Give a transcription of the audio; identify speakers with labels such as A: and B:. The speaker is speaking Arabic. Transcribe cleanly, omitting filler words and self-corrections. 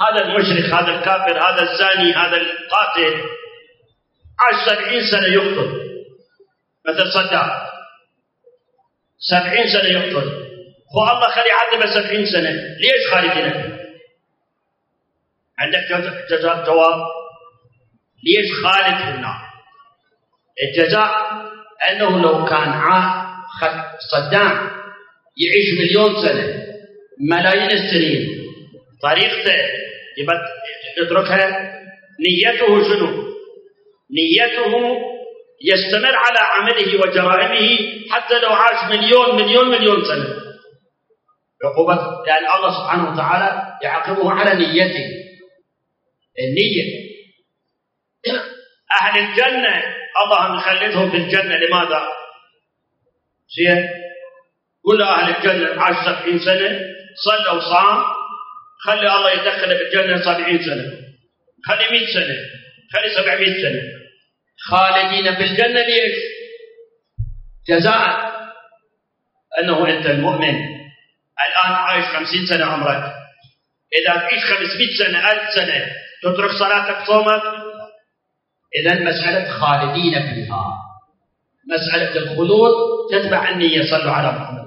A: هذا المشرك، هذا الكافر، هذا الزاني، هذا القاتل عاش 70 سنة يقتل، مثل صدام 70 سنة يقتل، والله خلي يعذبه 70 سنة، ليش خالدين فيه؟ عندك جواب؟ ليش خالد في النار؟ الجزاء أنه لو كان صدام يعيش 1,000,000 سنة، ملايين السنين، طريقته يتركها. نيته شنو؟ نيته يستمر على عمله وجرائمه حتى لو عاش مليون سنة، عقوبة، لأن الله سبحانه وتعالى يعاقبه على نيته. النية. أهل الجنة الله مخلدهم في الجنة، لماذا؟ زين، كل أهل الجنة عاش 70 سنة، صلى وصام، خلي الله يدخله في الجنة 70 سنة، خلي 100 سنة، خلي 700 سنة، خالدين في الجنة. ليش؟ جزاء أنه أنت المؤمن الآن عايش 50 سنة عمرك، إذا تعيش 500 سنة 1000 سنة تترك صلاتك صومك، إذن مسألة خالدين فيها، مسألة الخلود تتبع النية. صلوا على محمد.